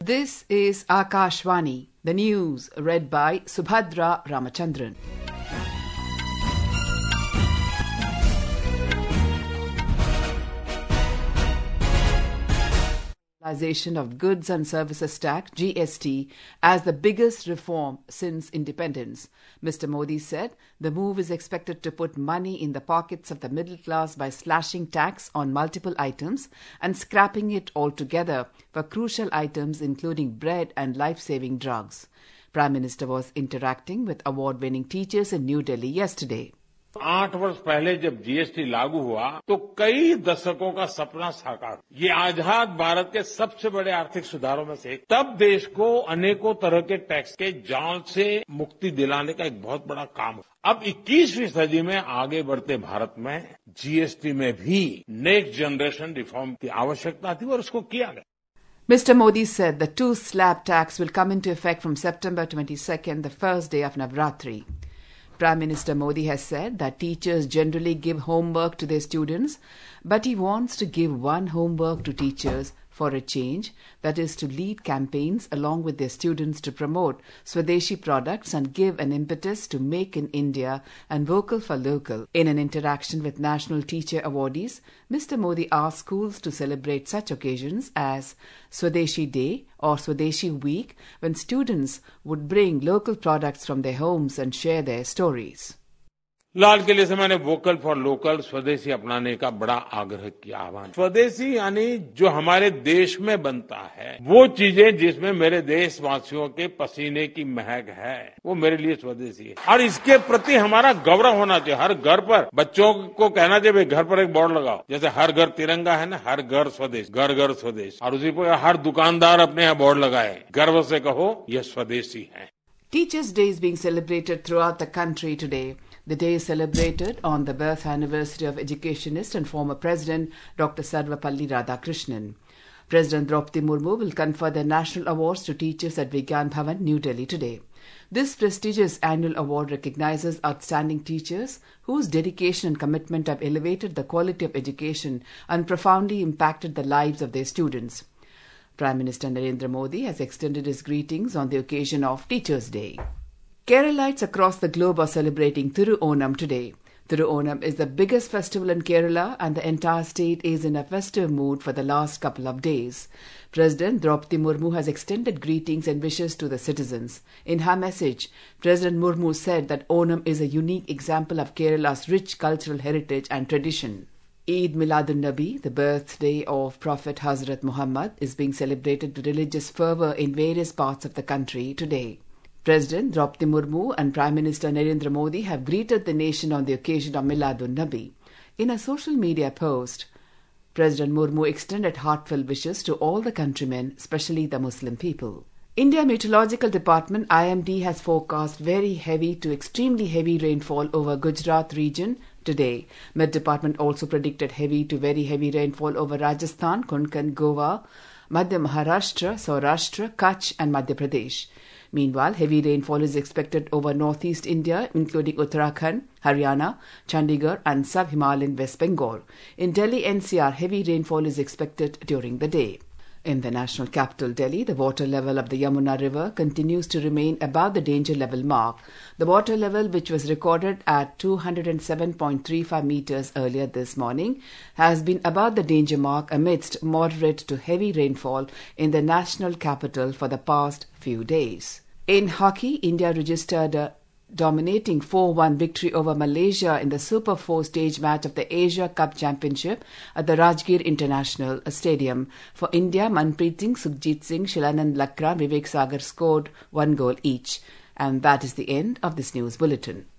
This is Akashvani, the news read by Subhadra Ramachandran. Of Goods and Services Tax (GST) as the biggest reform since independence. Mr. Modi said the move is expected to put money in the pockets of the middle class by slashing tax on multiple items and scrapping it altogether for crucial items including bread and life-saving drugs. Prime Minister was interacting with award-winning teachers in New Delhi yesterday. 8 वर्ष पहले जब GST लागू हुआ तो कई दशकों का सपना साकार। ये आजाद भारत के सबसे बड़े आर्थिक सुधारों में से एक। तब देश को अनेकों तरह के टैक्स के जाल से मुक्ति दिलाने का एक बहुत बड़ा काम। अब 21वीं सदी में आगे बढ़ते भारत में जीएसटी में भी नेक्स्ट जनरेशन रिफॉर्म की आवश्यकता थी और उसको किया गया। Mr. Modi said the 2 slab tax will come into effect from September 22nd, the first day of Navratri. Prime Minister Modi has said that teachers generally give homework to their students, but he wants to give one homework to teachers for a change, that is to lead campaigns along with their students to promote Swadeshi products and give an impetus to Make in India and Vocal for Local. In an interaction with National Teacher Awardees, Mr. Modi asked schools to celebrate such occasions as Swadeshi Day or Swadeshi Week, when students would bring local products from their homes and share their stories. लाल किले से मैंने vocal for local स्वदेशी अपनाने का बड़ा आग्रह किया। आह्वान स्वदेशी यानी जो हमारे देश में बनता है, वो चीजें जिसमें मेरे देशवासियों के पसीने की महक है, वो मेरे लिए स्वदेशी है और इसके प्रति हमारा गौरव होना चाहिए। हर घर पर बच्चों को कहना चाहिए घर पर एक बोर्ड लगाओ, जैसे हर घर तिरंगा है ना, हर घर स्वदेश, घर घर स्वदेश, और उसी पर हर दुकानदार अपने यहाँ बोर्ड लगाए, गर्व से कहो ये स्वदेशी है। Teachers' Day is being celebrated throughout the country today. The day is celebrated on the birth anniversary of educationist and former President Dr. Sarvapalli Radhakrishnan. President Draupadi Murmu will confer the national awards to teachers at Vigyan Bhavan, New Delhi today. This prestigious annual award recognizes outstanding teachers whose dedication and commitment have elevated the quality of education and profoundly impacted the lives of their students. Prime Minister Narendra Modi has extended his greetings on the occasion of Teachers' Day. Keralites across the globe are celebrating Thiru Onam today. Thiru Onam is the biggest festival in Kerala and the entire state is in a festive mood for the last couple of days. President Draupadi Murmu has extended greetings and wishes to the citizens. In her message, President Murmu said that Onam is a unique example of Kerala's rich cultural heritage and tradition. Eid Miladun-Nabi, the birthday of Prophet Hazrat Muhammad, is being celebrated with religious fervour in various parts of the country today. President Draupadi Murmu and Prime Minister Narendra Modi have greeted the nation on the occasion of Miladun-Nabi. In a social media post, President Murmu extended heartfelt wishes to all the countrymen, especially the Muslim people. India Meteorological Department IMD has forecast very heavy to extremely heavy rainfall over Gujarat region today. Met Department also predicted heavy to very heavy rainfall over Rajasthan, Konkan, Goa, Madhya Maharashtra, Saurashtra, Kutch and Madhya Pradesh. Meanwhile, heavy rainfall is expected over northeast India, including Uttarakhand, Haryana, Chandigarh and sub-Himalayan West Bengal. In Delhi NCR, heavy rainfall is expected during the day. In the national capital, Delhi, the water level of the Yamuna River continues to remain above the danger level mark. The water level, which was recorded at 207.35 meters earlier this morning, has been above the danger mark amidst moderate to heavy rainfall in the national capital for the past few days. In hockey, India registered a dominating 4-1 victory over Malaysia in the Super 4 stage match of the Asia Cup Championship at the Rajgir International Stadium. For India, Manpreet Singh, Sukhjit Singh, Shilanand Lakra and Vivek Sagar scored 1 goal each. And that is the end of this news bulletin.